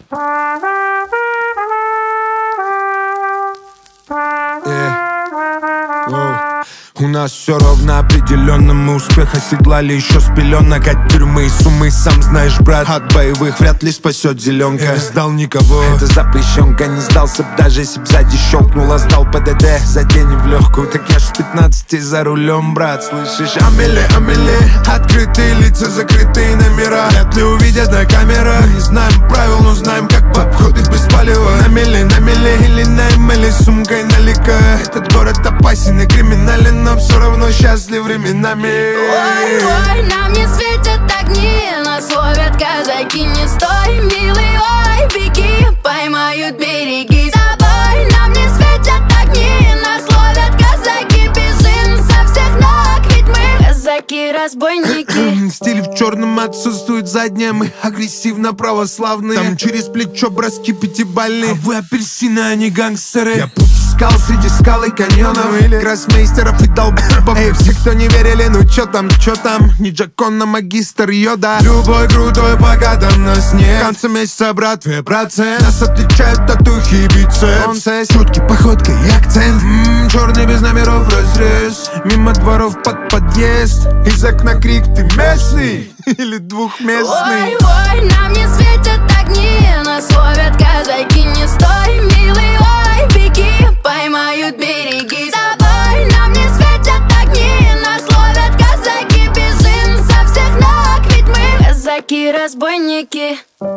У нас все ровно, определенно мы успех оседлали еще с пеленок. От тюрьмы и суммы, сам знаешь, брат, от боевых вряд ли спасет зеленка. Я не сдал никого, это запрещенка. Не сдался б, даже если б сзади щелкнула. Сдал ПДД за день в легкую. Так я ж с 15 за рулем, брат, слышишь? Амели, Амели, открытые лица, закрытые номера. Вряд ли увидят на камерах. Не знаем правил, но знаем, как по обходу без палева. На мели или на эмели, сумкой налика. Этот город опасен и криминален, но все равно счастлив временами. Ой, ой, нам не светят огни, нас ловят казаки. Не стой, милый, ой, беги, поймают береги. С тобой нам не светят огни, нас ловят казаки. Бежим со всех ног, ведь мы казаки-разбойники. Стиль в черном отсутствует задняя. Мы агрессивно православные. Там через плечо броски пятибалльные. А вы апельсины, а не гангстеры. Я путь искал среди скал и каньонов, или гроссмейстеров и долбоебов. Эй, все, кто не верили, ну чё там, не Джакон, а магистр Йода. Любой крутой, пока там нас нет. В конце месяца, брат, 2%. Нас отличают татухи и бицепс. Чуткий походка и акцент. Черный без номеров разрез. Мимо дворов под подъезд. Из окна крик: ты местный или двухместный? Ой, ой, нам не светят огни, нас ловят казаки. Не стой, милый, ой, беги, поймают береги. С тобой нам не светят огни, нас ловят казаки. Бежим со всех ног, ведь мы казаки-разбойники.